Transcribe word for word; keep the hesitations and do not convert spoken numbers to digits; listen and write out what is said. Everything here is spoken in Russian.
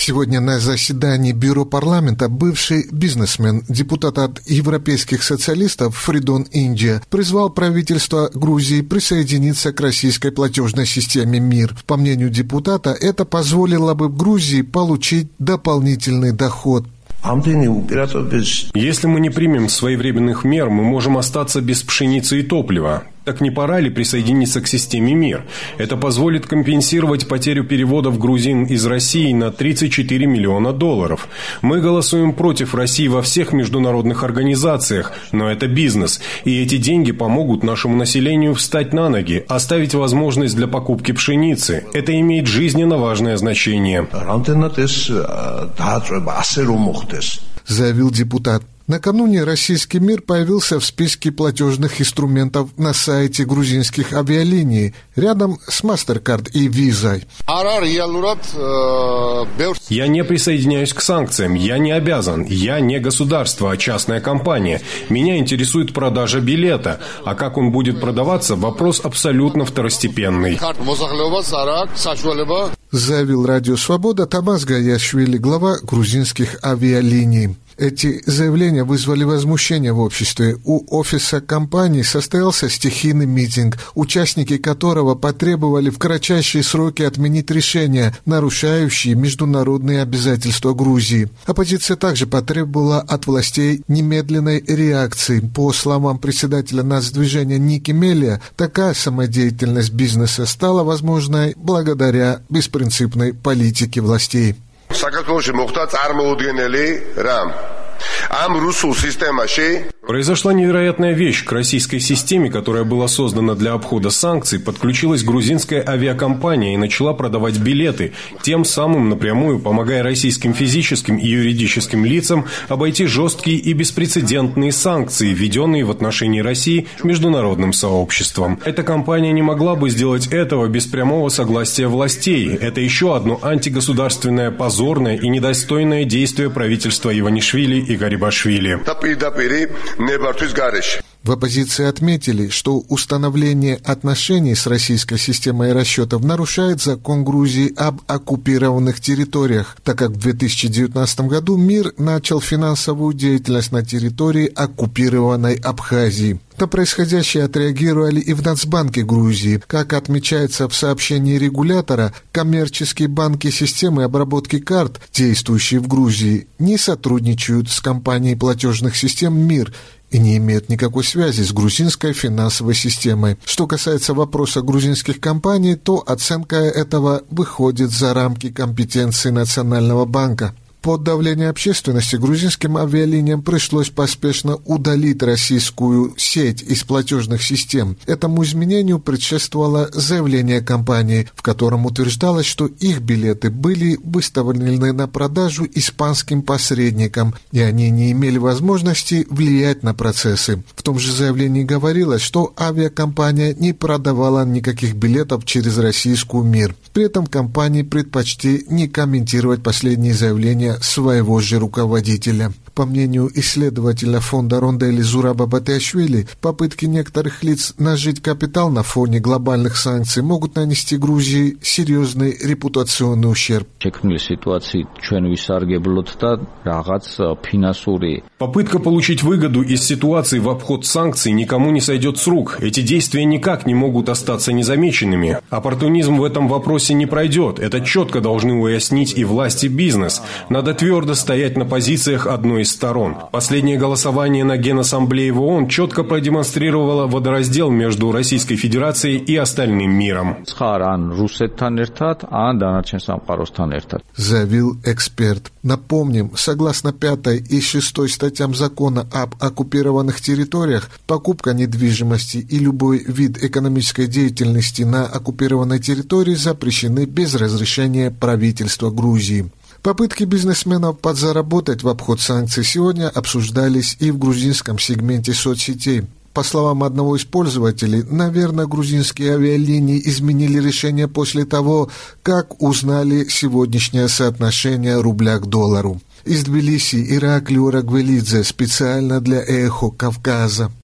Сегодня на заседании Бюро парламента бывший бизнесмен, депутат от европейских социалистов Фридон Индия призвал правительство Грузии присоединиться к российской платежной системе МИР. По мнению депутата, это позволило бы Грузии получить дополнительный доход. Если мы не примем своевременных мер, мы можем остаться без пшеницы и топлива. Так не пора ли присоединиться к системе МИР? Это позволит компенсировать потерю переводов грузин из России на тридцать четыре миллиона долларов. Мы голосуем против России во всех международных организациях, но это бизнес, и эти деньги помогут нашему населению встать на ноги, оставить возможность для покупки пшеницы. Это имеет жизненно важное значение. Заявил депутат. Накануне российский МИР появился в списке платежных инструментов на сайте грузинских авиалиний, рядом с MasterCard и Visa. Я не присоединяюсь к санкциям, я не обязан, я не государство, а частная компания. Меня интересует продажа билета, а как он будет продаваться, вопрос абсолютно второстепенный. Заявил Радио Свобода Тамас Гаяшвили, глава грузинских авиалиний. Эти заявления вызвали возмущение в обществе. У офиса компании состоялся стихийный митинг, участники которого потребовали в кратчайшие сроки отменить решения, нарушающие международные обязательства Грузии. Оппозиция также потребовала от властей немедленной реакции. По словам председателя нацдвижения Ники Мелия, такая самодеятельность бизнеса стала возможной благодаря беспринципной политике властей. Произошла невероятная вещь. К российской системе, которая была создана для обхода санкций, подключилась грузинская авиакомпания и начала продавать билеты, тем самым напрямую помогая российским физическим и юридическим лицам обойти жесткие и беспрецедентные санкции, введенные в отношении России международным сообществом. Эта компания не могла бы сделать этого без прямого согласия властей. Это еще одно антигосударственное, позорное и недостойное действие правительства Иванишвили и Гарибашвили. В оппозиции отметили, что установление отношений с российской системой расчетов нарушает закон Грузии об оккупированных территориях, так как в две тысячи девятнадцатом году МИР начал финансовую деятельность на территории оккупированной Абхазии. На происходящее отреагировали и в Нацбанке Грузии. Как отмечается в сообщении регулятора, коммерческие банки системы обработки карт, действующие в Грузии, не сотрудничают с компанией платежных систем МИР и не имеют никакой связи с грузинской финансовой системой. Что касается вопроса грузинских компаний, то оценка этого выходит за рамки компетенции Национального банка. Под давлением общественности грузинским авиалиниям пришлось поспешно удалить российскую сеть из платежных систем. Этому изменению предшествовало заявление компании, в котором утверждалось, что их билеты были выставлены на продажу испанским посредникам, и они не имели возможности влиять на процессы. В том же заявлении говорилось, что авиакомпания не продавала никаких билетов через российскую МИР. При этом компании предпочли не комментировать последние заявления своего же руководителя. По мнению исследователя фонда Рондели Зураба Батиашвили, попытки некоторых лиц нажить капитал на фоне глобальных санкций могут нанести Грузии серьезный репутационный ущерб. Попытка получить выгоду из ситуации в обход санкций никому не сойдет с рук. Эти действия никак не могут остаться незамеченными. Оппортунизм в этом вопросе не пройдет. Это четко должны уяснить и власти, и бизнес. Надо твердо стоять на позициях одной из сторон. Последнее голосование на Генассамблее в ООН четко продемонстрировало водораздел между Российской Федерацией и остальным миром. Заявил эксперт. Напомним, согласно пятой и шестой статьям закона об оккупированных территориях, покупка недвижимости и любой вид экономической деятельности на оккупированной территории запрещены без разрешения правительства Грузии. Попытки бизнесменов подзаработать в обход санкций сегодня обсуждались и в грузинском сегменте соцсетей. По словам одного из пользователей, наверное, грузинские авиалинии изменили решение после того, как узнали сегодняшнее соотношение рубля к доллару. Из Тбилиси Ираклий Орагвелидзе специально для «Эхо Кавказа».